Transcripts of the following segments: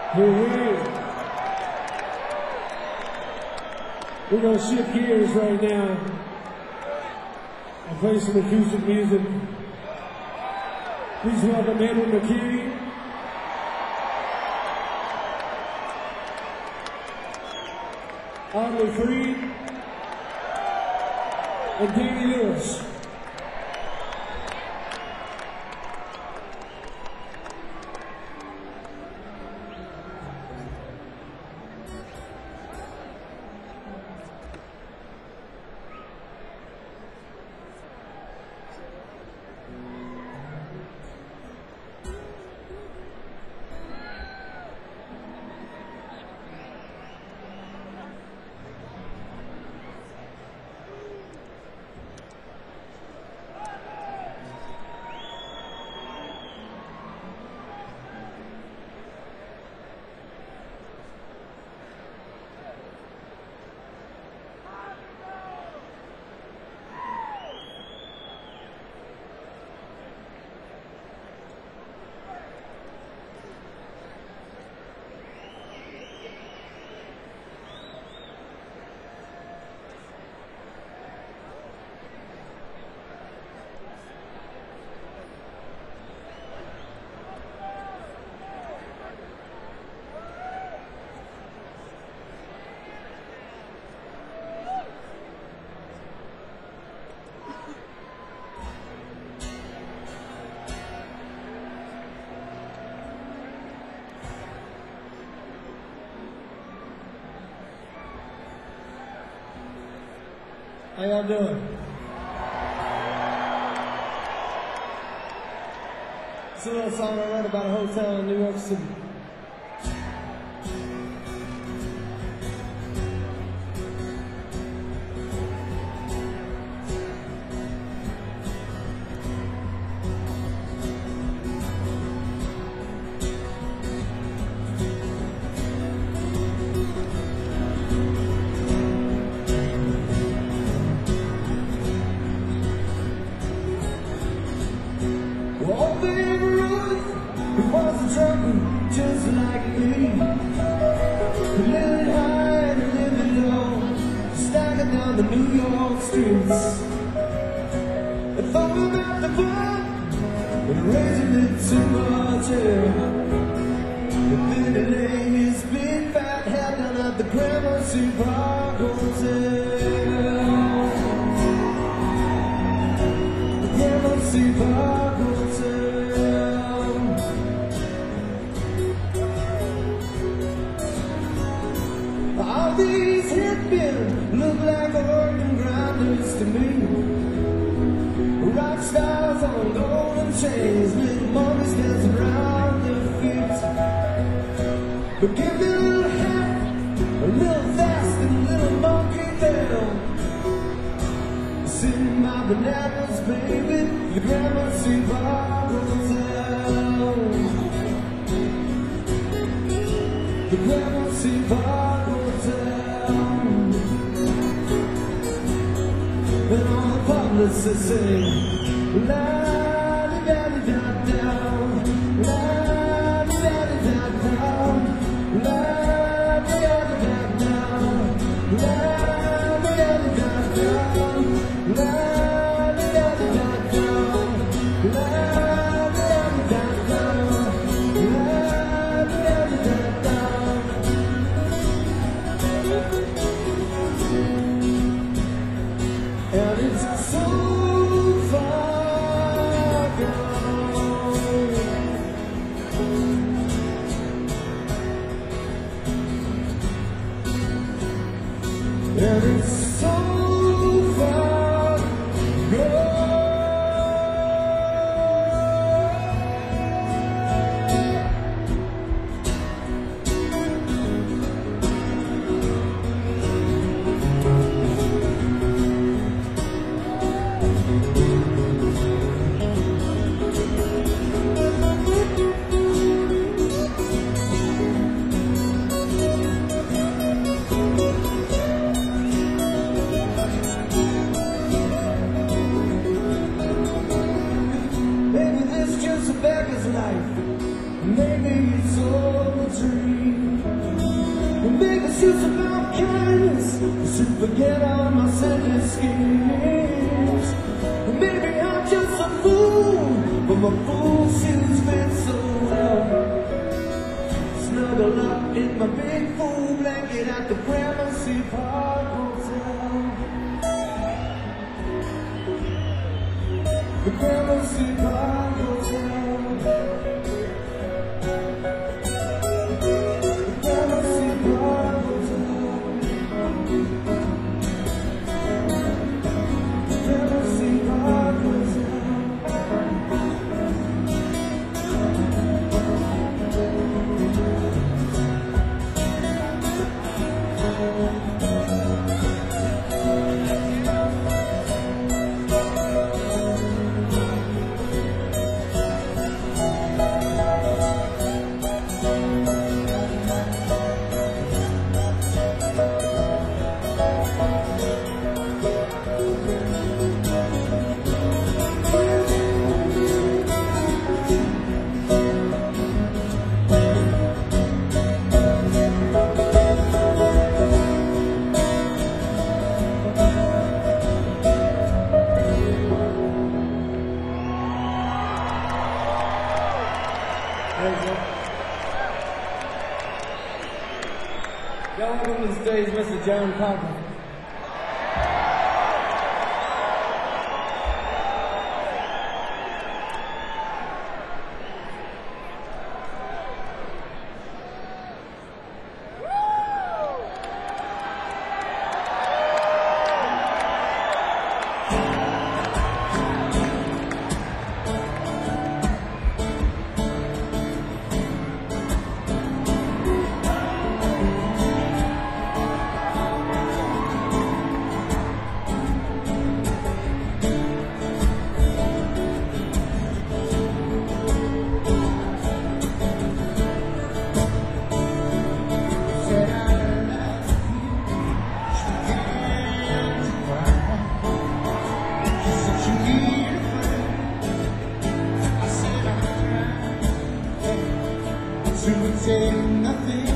We're going to shift gears right now and play some acoustic music. Please welcome Edwin McKee. Audley Freed. And Danny Lewis. How y'all doing? It's a little song I wrote about a hotel in New York City. Just like me, living high and living low, staggered down the New York streets. I thought about the fun and raising it to my tail. The Penny Lane is big fat, held down at the Gramercy Park Hotel. The Gramercy Park Hotel. All these hippies look like organ grinders to me. Rock stars on golden chains, little monkeys dancing around their feet. But give me a little hat, a little vest, and a little monkey tail. Sitting my bananas, baby, the Gramercy Park Hotel. The Gramercy Park Hotel. And all the publicists sing, la-di-da-di-da-da, la-di-da-di-da-da, la-di-da-di-da-da, la-di-da-di-da-da, la-di-da-di-da-da, and it's so far gone. And it's so far gone. Maybe it's just a beggar's life. Maybe it's all a dream. It's just about kindness to forget all my selfish schemes. Maybe I'm just a fool, but my fool suits fit so well. Snuggle up in my big fool blanket at the Gramercy Park Hotel. The Gramercy Park Hotel. Welcome to the stage, Mr. John Cochran. Nothing.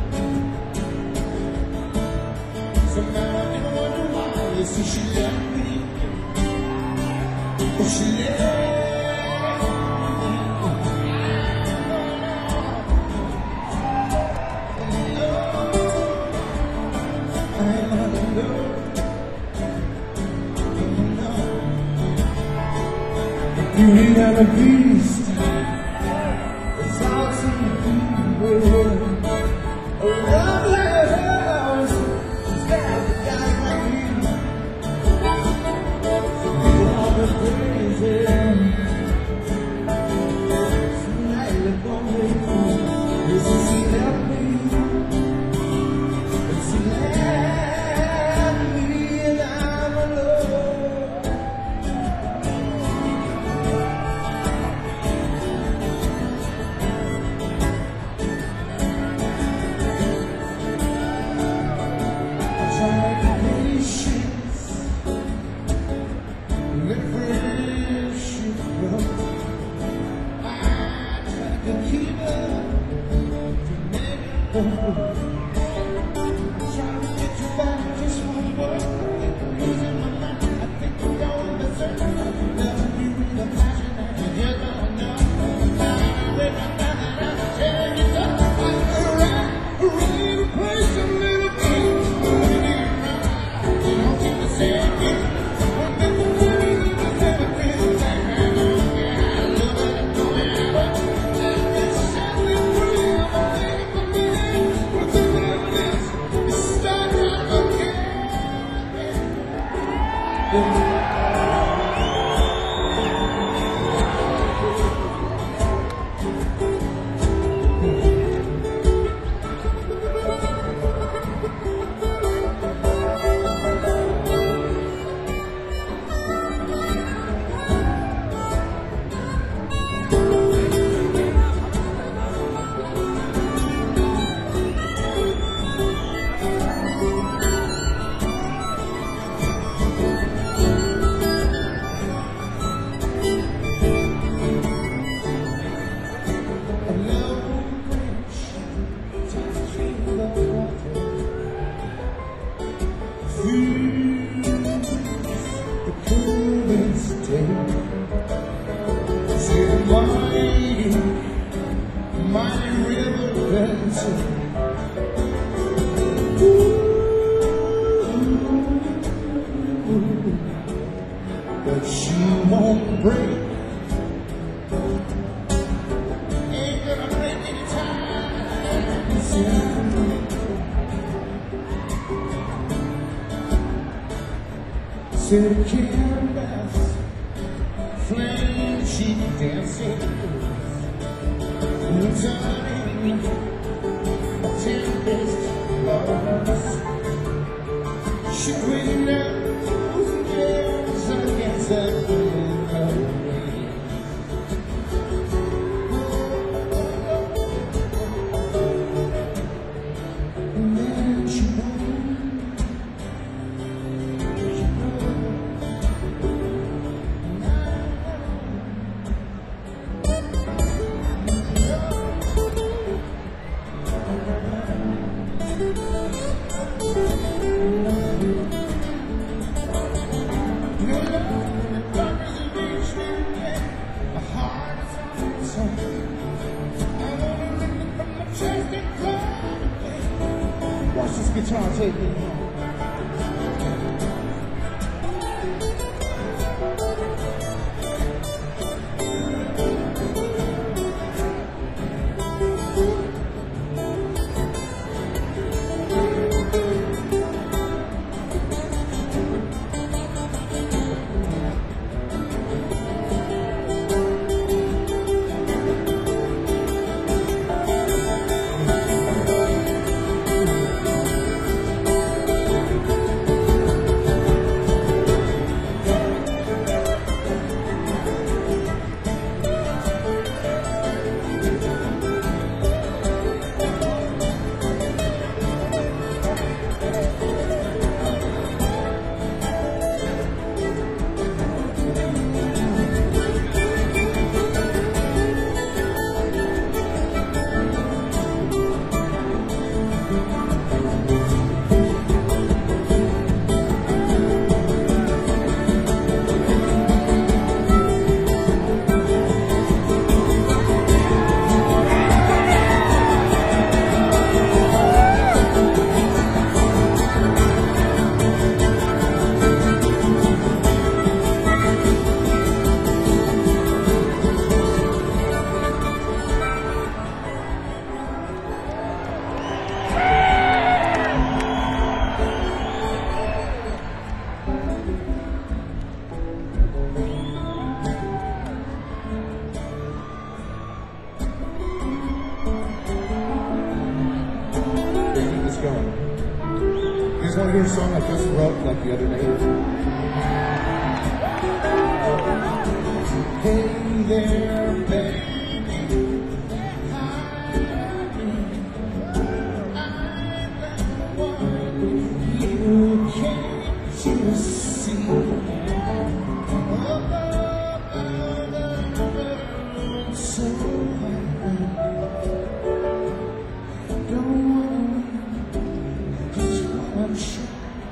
Somehow I never wonder why. You see, she left me. Oh, she left me. You ain't got a beast. It's awesome. A love like hers is that the guy like me. You are the crazy. Tonight we're gonna make it. This is she left me. She left me and I'm alone. mighty river dancing. But she won't break. Ain't gonna break any time soon. Said candles, flame she dancing, turning tempest lost. She waiting out nails against the rain. And then she watch this guitar take me home. Going. You just want to hear a song I just wrote like the other day? Hey there, baby, I'm the one you came to see. So don't I'm sure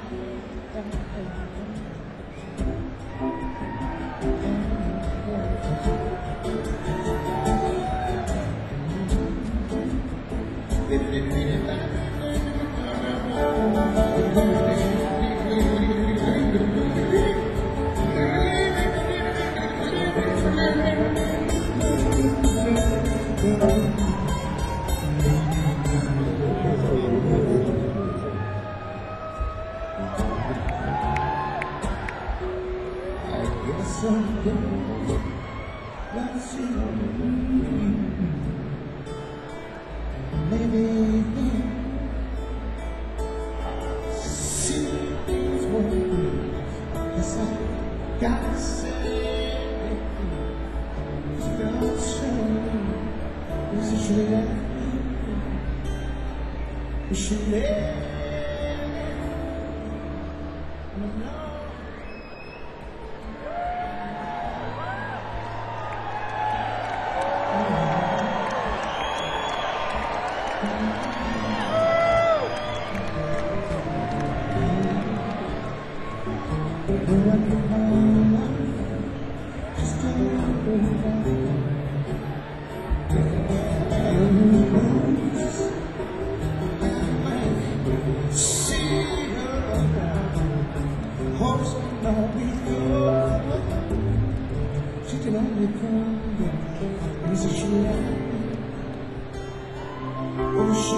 someday let's see maybe see these words as I gotta say don't show is it true we should live just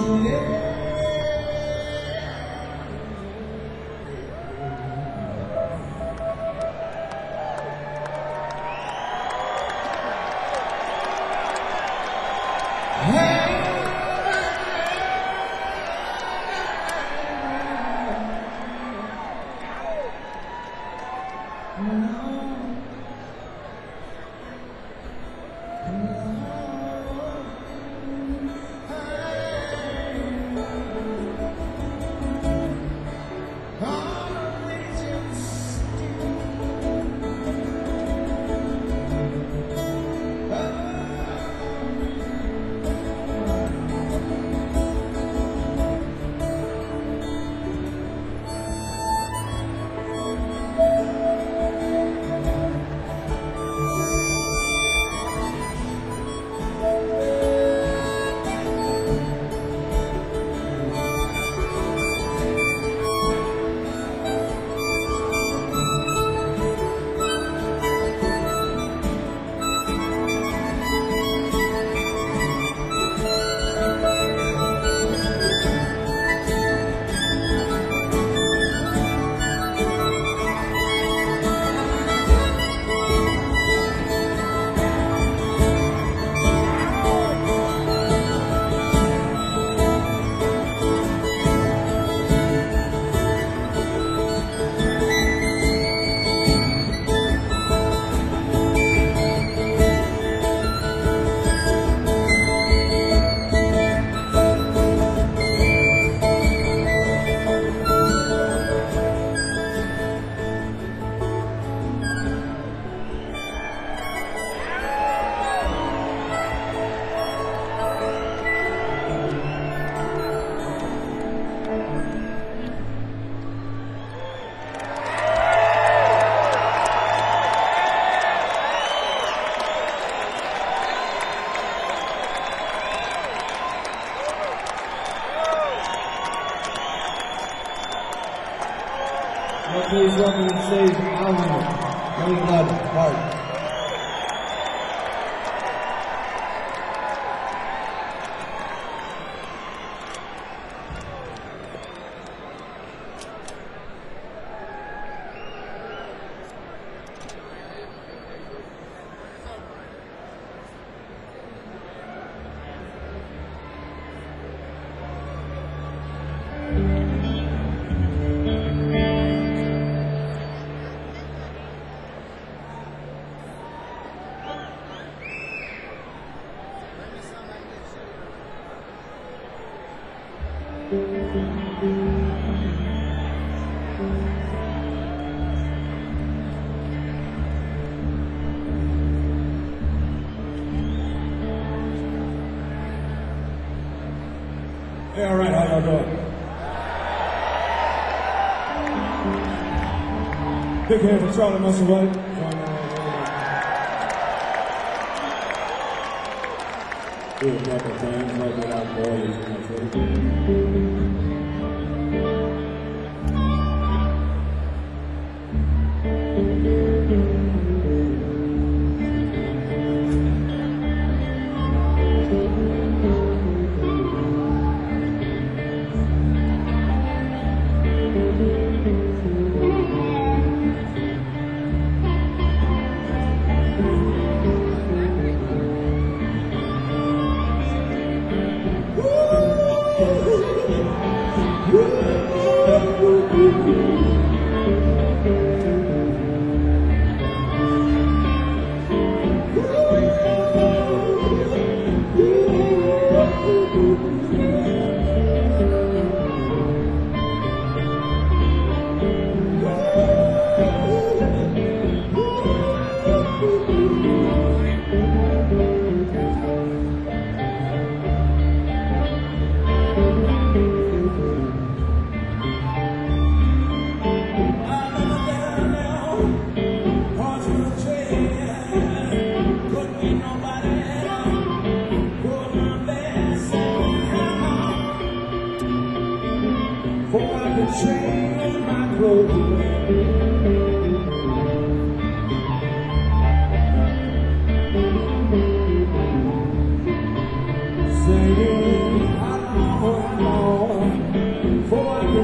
Please welcome to the stage Alan, Young Blood, Heart. Hey, all right, how y'all doing? Big hand for Charlie Musselwhite. Do a couple times, like without boys, Singing, I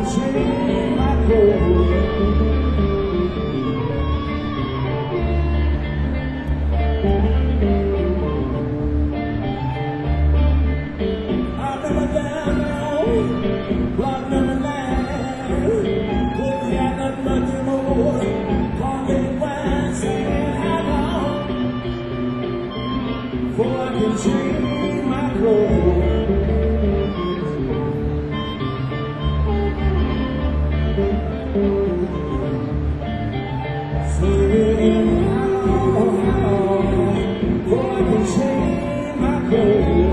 change my clothes. I've never down now, block number 9. Couldn't got nothing much more. Pocket wine, saying how long before I can change my clothes. Saying how long before I can change my clothes.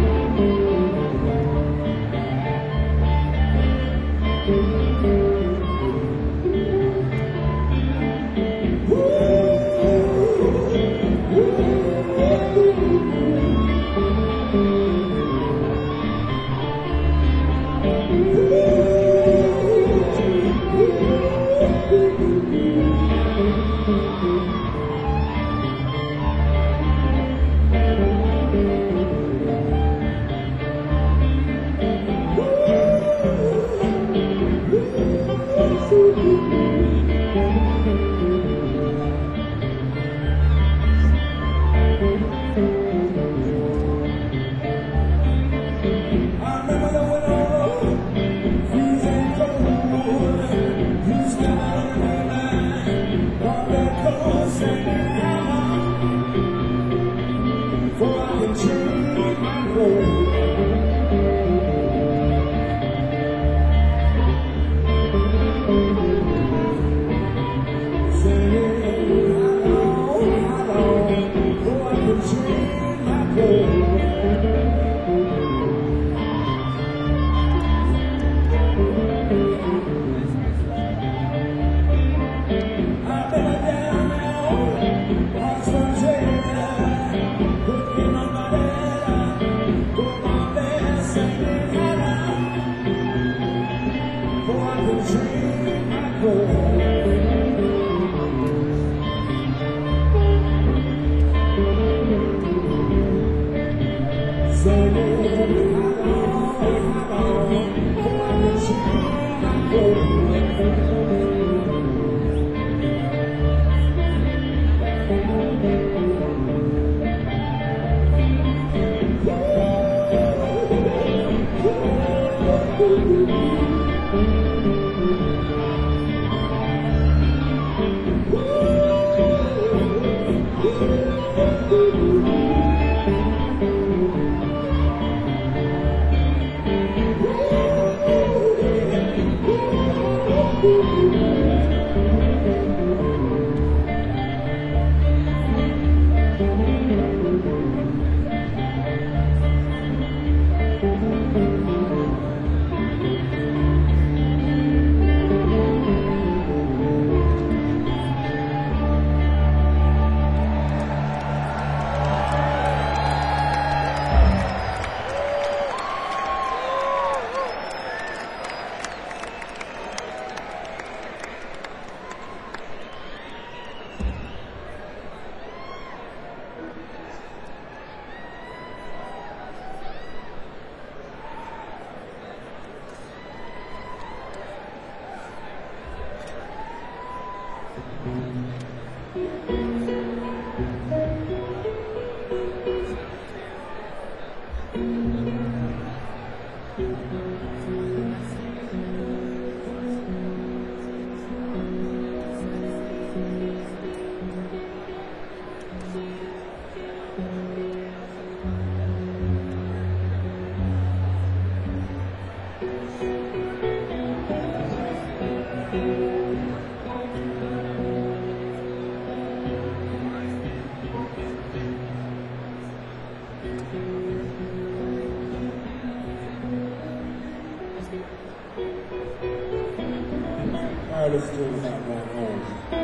Let's do it not going home.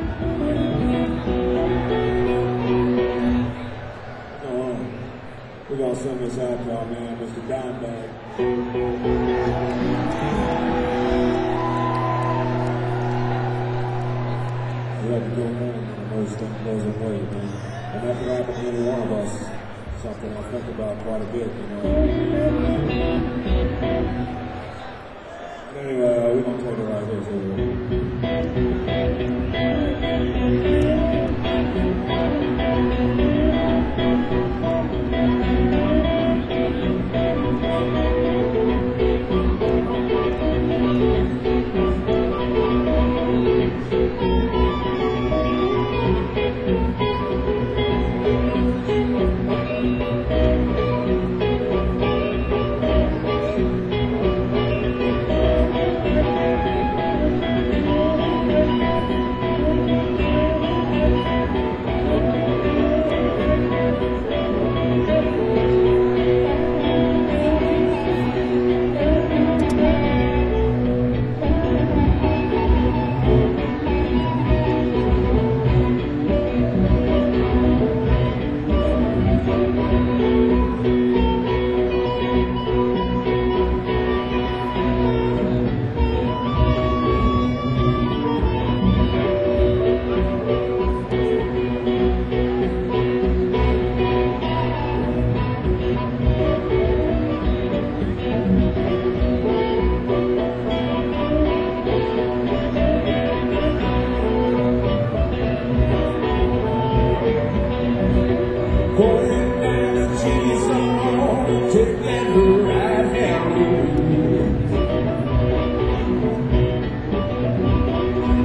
We're gonna send this out to our man, Mr. Dimebag. We have to go home when the most thing goes away, man. And that could happen to any one of us. Something I think about quite a bit, you know. But anyway, we're gonna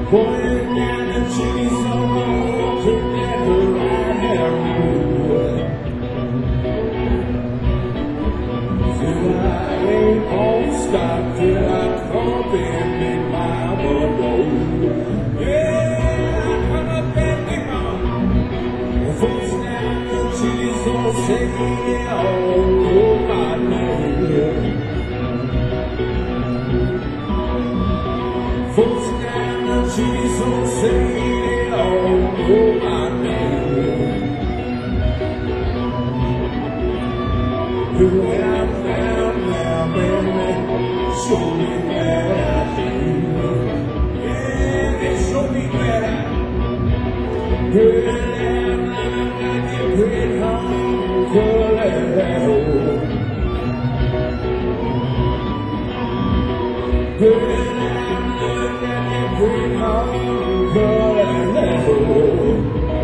Going down the chimney so long to never right hair rule. Till I ain't gonna stop till I come up and make my mama. Yeah, I come up and make my mama. Folks down the chimney so say oh my name. Folks down the chimney so say oh my name. When I'm down now, baby, show me that I feel. Yeah, they show me that I feel. I'm like a great uncle at home. Girl, I'm like a great uncle at home.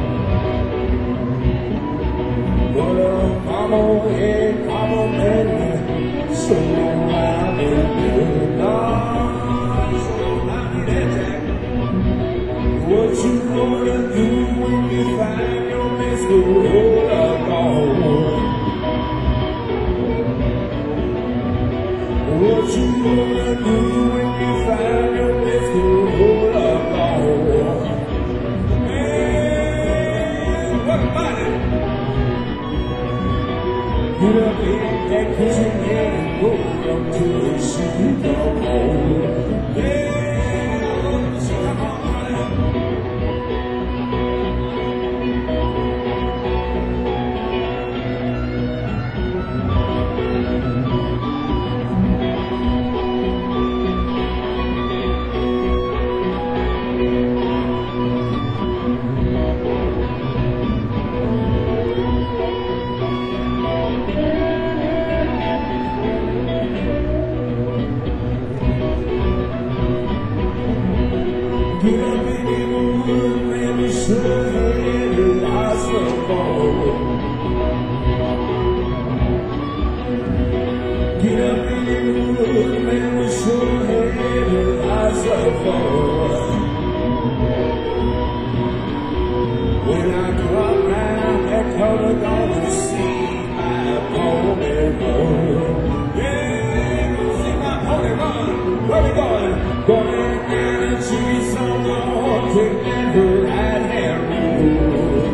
But mama and papa and me, so I'm in good night. So I'm in that jack. What you gonna do when you find your Mr. Roll-Up-On? What you gonna do when you find your Mr. Roll-Up-On? Man, what about it? Get up in that kitchen and roll up to the sheet of gold. Yeah, so come on, get up in the wood, let me show you the lots of gold. Get up in the wood, let me show you the lots of gold. When I come round that corner, gonna see my pony run. Yeah, gonna see my pony run. Where we going? Going down the chimney so long, taking her right hand rule.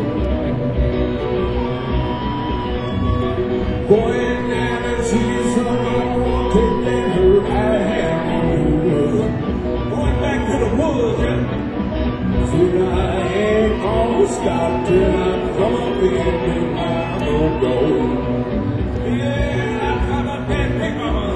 Going down the chimney so long, taking her right hand rule. Going back to the woods, yeah. Till I ain't gonna stop till I come up in my gold. Yeah, I come up and pick mama.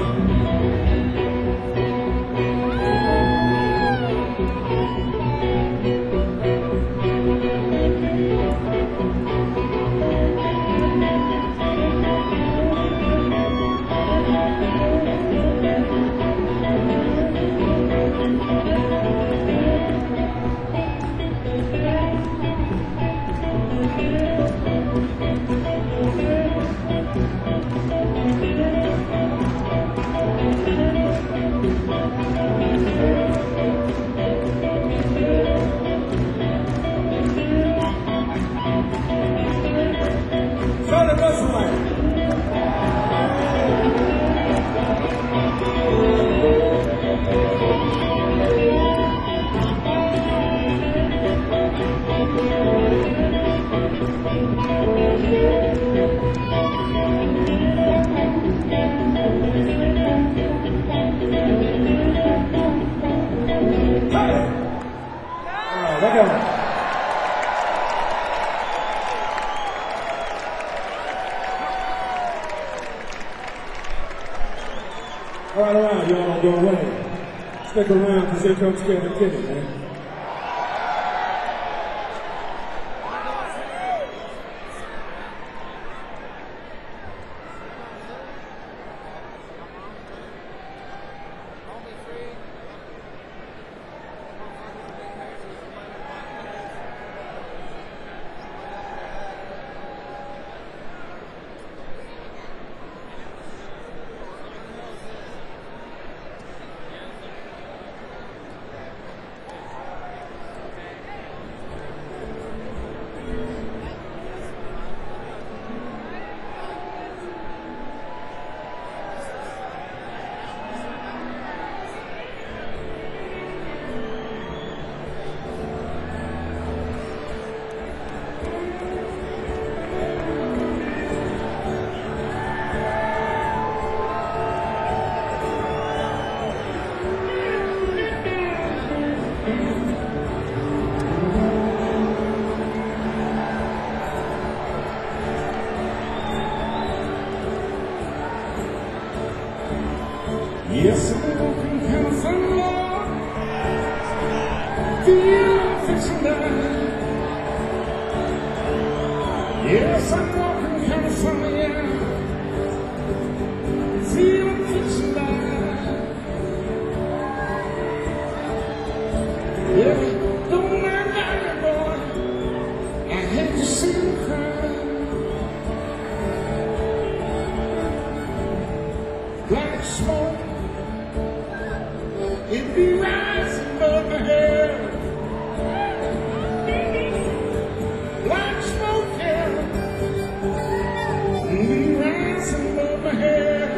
All right, y'all, don't go away. Stick around, because here comes Kevin Kinney, man. Yes, I'm walking kind of funny, Lord. Feel I'm fixing that. Yes, I'm walking kind of funny, yeah. Feel I'm fixing that. Yeah, don't mind that, boy. I hate to see you cry. Like smoke, it be rising above my head. Like smoke, yeah, it be rising above my head.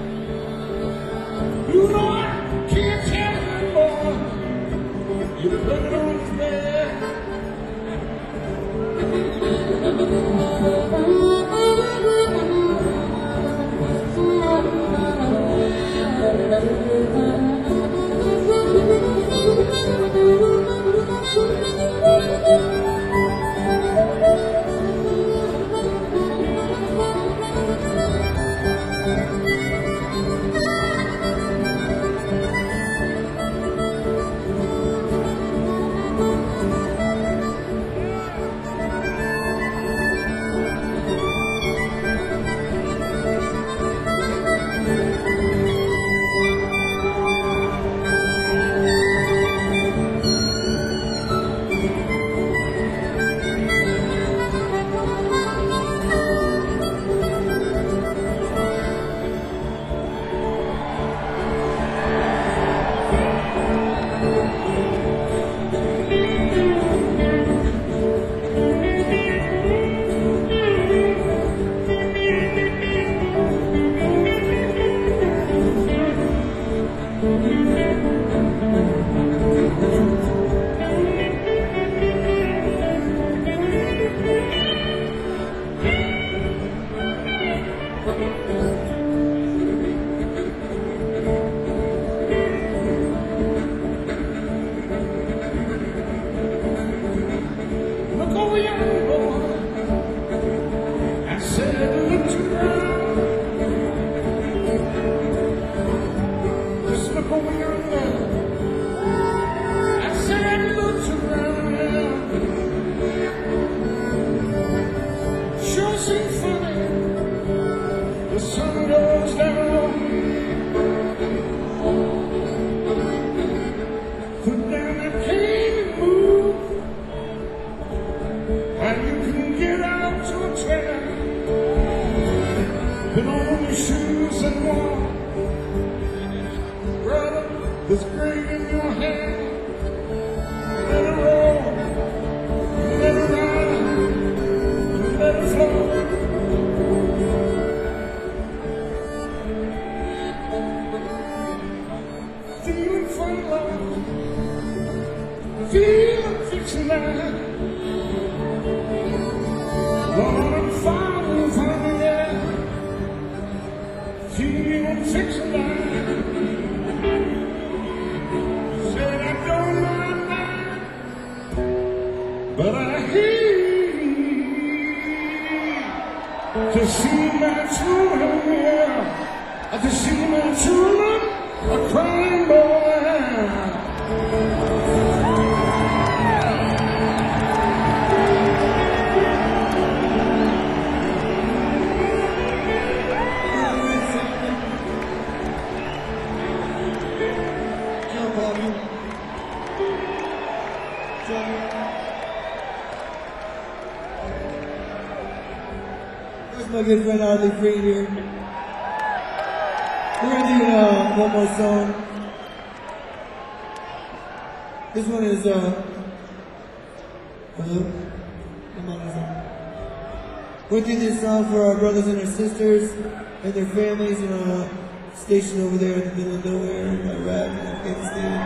You know I can't tell you, boy, you put it on his bed. Look over yonder, boy. I said, look to the ground. Just look over yonder. I said, look to the ground. Sure seems funny. The sun goes down. Put down that cane and move. And you can get out to a trail. Put on your shoes and walk. Brother, there's grain in your hand. Let it roll, let it ride, let it flow. Feeling funny, Lord. Feeling fixing that. Lord, I'm falling from the air. Feeling fixing that. Said I don't mind that, but I hate to see my children, yeah. To see my children a crying, boy. There's my good friend Audley Free here. We're gonna do one more song. This one is hello? Come on, we're doing this song for our brothers and our sisters and their families, stationed over there in the middle of nowhere in Iraq and Afghanistan.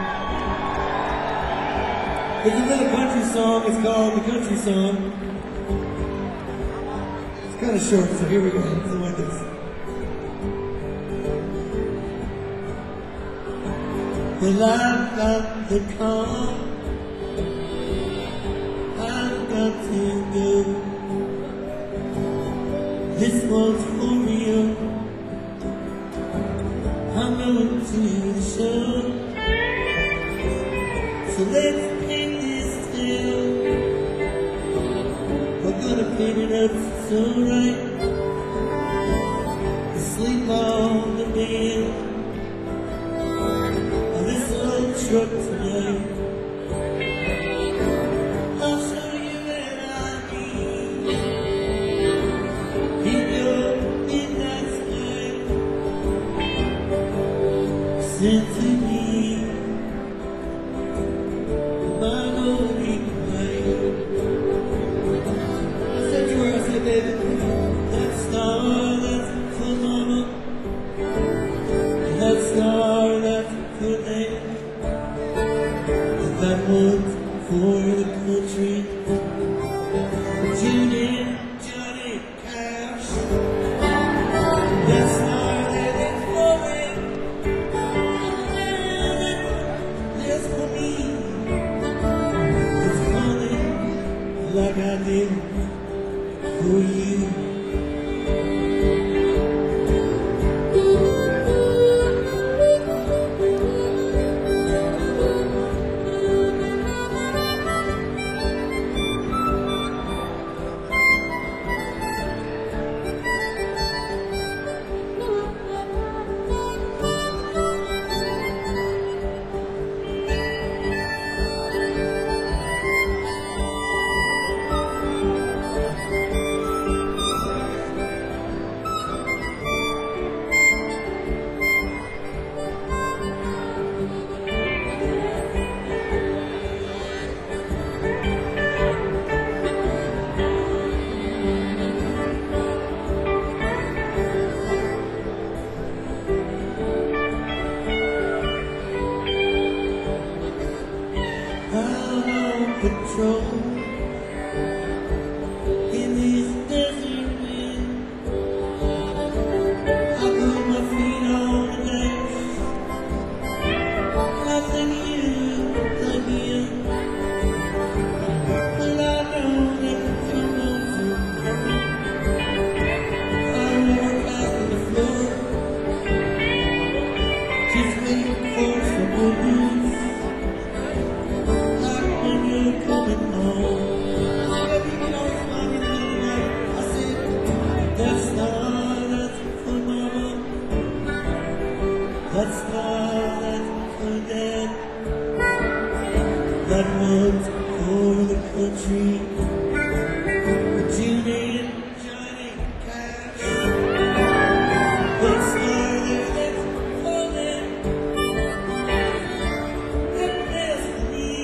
It's another country song. It's called The Country Song. It's kind of short, so here we go. Something like this. Well, I've got to come. I've got to go. This one's for real. I'm going to the show. So let's paint this town. We're gonna paint it up so right. Sleep on the bed of this old truck tonight. I'll show you where I mean. In your midnight sky, send to me my lonely cry. I said you were, I said, baby, that star that's for mama, that star that's for them, and that one's for the country. Tune in, Johnny Cash. That star that is for them, that's for me. It's calling like I did for you. Out of control in this desert wind. I put my feet on the dash. I think you again, but I know that you know too. I walk out the floor, just waiting for some good news. Coming home. Baby, you know it's funny tonight. I said, that's not that's for mama. That's not that's for dad. That one's for the country. Tune in, Johnny Cash. That's not that's for them. That destiny.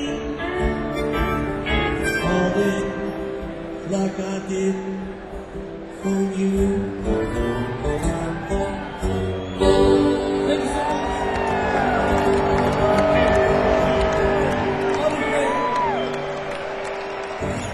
Like I did for you. Thank you so much. I'll be great.